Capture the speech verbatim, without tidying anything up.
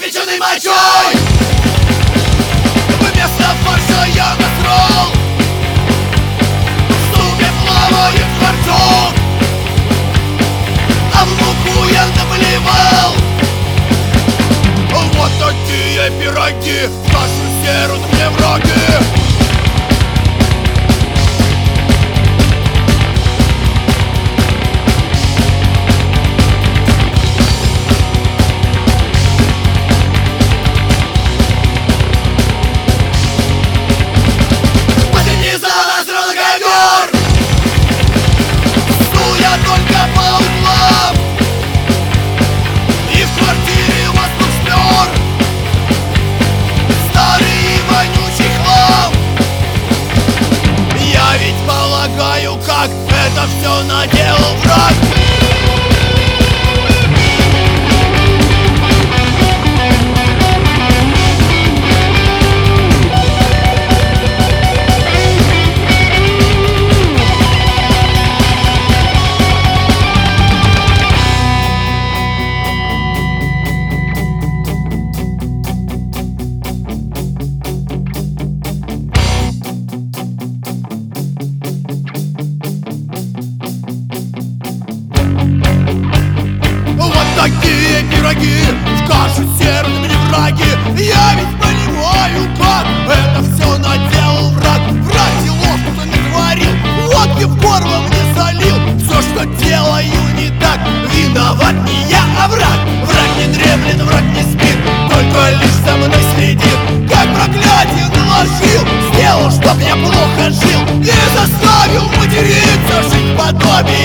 кипяченой мочой. Вместо фарша я насрал, в супе плавает фартук, а в муку я наплевал. Вот такие пироги, кашу серут мне враги. Как это все наделал враг. Такие пироги в кашу серут мне враги. Я ведь понимаю, как это все наделал враг. Враг делов, кто натворил, водки в горло мне залил. Все, что делаю не так, виноват не я, а враг. Враг не дремлет, враг не спит, только лишь за мной следит. Как проклятие наложил, сделал, чтоб я плохо жил и заставил материться, жить в подобии